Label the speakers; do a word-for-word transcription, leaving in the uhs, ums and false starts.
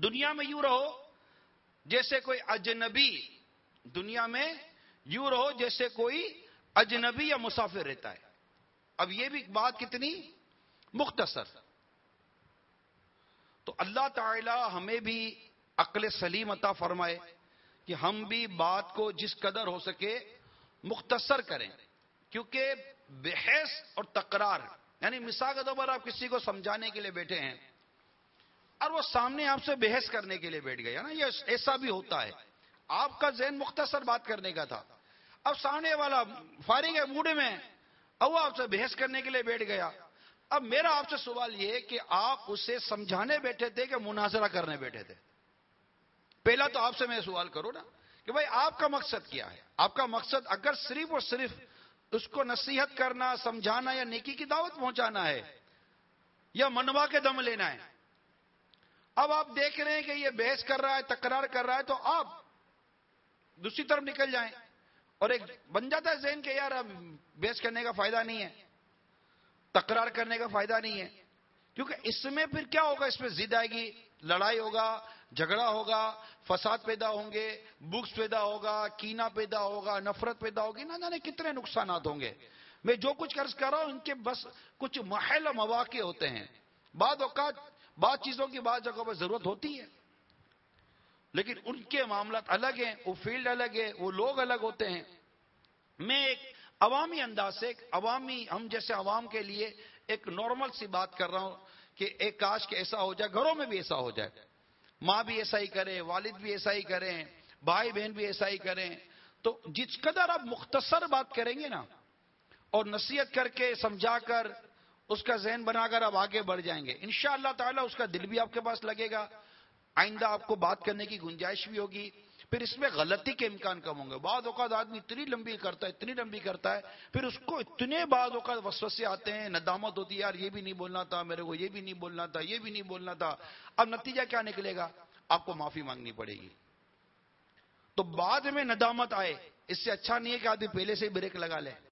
Speaker 1: دنیا میں یوں رہو جیسے کوئی اجنبی، دنیا میں یوں رہو جیسے کوئی اجنبی یا مسافر رہتا ہے. اب یہ بھی بات کتنی مختصر. تو اللہ تعالی ہمیں بھی عقل سلیم عطا فرمائے کہ ہم بھی بات کو جس قدر ہو سکے مختصر کریں، کیونکہ بحث اور تکرار، یعنی مثال کے طور پر آپ کسی کو سمجھانے کے لیے بیٹھے ہیں اور وہ سامنے آپ سے بحث کرنے کے لیے بیٹھ گیا نا، یہ ایسا بھی ہوتا ہے. آپ کا ذہن مختصر بات کرنے کا تھا، اب سامنے والا فارغ ہے موڈ میں، اب وہ آپ سے بحث کرنے کے لیے بیٹھ گیا. اب میرا آپ سے سوال یہ کہ آپ اسے سمجھانے بیٹھے تھے کہ مناظرہ کرنے بیٹھے تھے؟ پہلا تو آپ سے میں سوال کروں نا کہ بھائی آپ کا مقصد کیا ہے؟ آپ کا مقصد اگر صرف اور صرف اس کو نصیحت کرنا، سمجھانا یا نیکی کی دعوت پہنچانا ہے یا منوا کے دم لینا ہے. اب آپ دیکھ رہے ہیں کہ یہ بحث کر رہا ہے، تکرار کر رہا ہے، تو آپ دوسری طرف نکل جائیں. اور ایک بن جاتا ہے ذہن کہ یار اب بحث کرنے کا فائدہ نہیں ہے، تکرار کرنے کا فائدہ نہیں ہے، کیونکہ اس میں پھر کیا ہوگا؟ اس میں ضد آئے گی، لڑائی ہوگا، جھگڑا ہوگا، فساد پیدا ہوں گے، بغض پیدا ہوگا، کینہ پیدا ہوگا، نفرت پیدا ہوگی، نہ جانے کتنے نقصانات ہوں گے. میں جو کچھ عرض کر رہا ہوں ان کے بس کچھ محل مواقع ہوتے ہیں. بعض اوقات بعض چیزوں کی بعض جگہوں پر ضرورت ہوتی ہے، لیکن ان کے معاملات الگ ہیں، وہ فیلڈ الگ ہے، وہ لوگ الگ ہوتے ہیں. میں ایک عوامی انداز سے، ایک عوامی ہم جیسے عوام کے لیے ایک نارمل سی بات کر رہا ہوں کہ ایک کاش کہ ایسا ہو جائے، گھروں میں بھی ایسا ہو جائے، ماں بھی ایسا ہی کرے، والد بھی ایسا ہی کریں، بھائی بہن بھی ایسا ہی کریں. تو جس قدر آپ مختصر بات کریں گے نا اور نصیحت کر کے سمجھا کر اس کا ذہن بنا کر آپ آگے بڑھ جائیں گے، انشاءاللہ تعالی اس کا دل بھی آپ کے پاس لگے گا، آئندہ آپ کو بات کرنے کی گنجائش بھی ہوگی، پھر اس میں غلطی کے امکان کم ہوں گے. بعض اوقات آدمی اتنی لمبی کرتا ہے اتنی لمبی کرتا ہے پھر اس کو اتنے بعض اوقات وسوسے آتے ہیں، ندامت ہوتی ہے، یار یہ بھی نہیں بولنا تھا میرے کو، یہ بھی نہیں بولنا تھا، یہ بھی نہیں بولنا تھا. اب نتیجہ کیا نکلے گا؟ آپ کو معافی مانگنی پڑے گی. تو بعد میں ندامت آئے، اس سے اچھا نہیں ہے کہ آدمی پہلے سے ہی بریک لگا لے.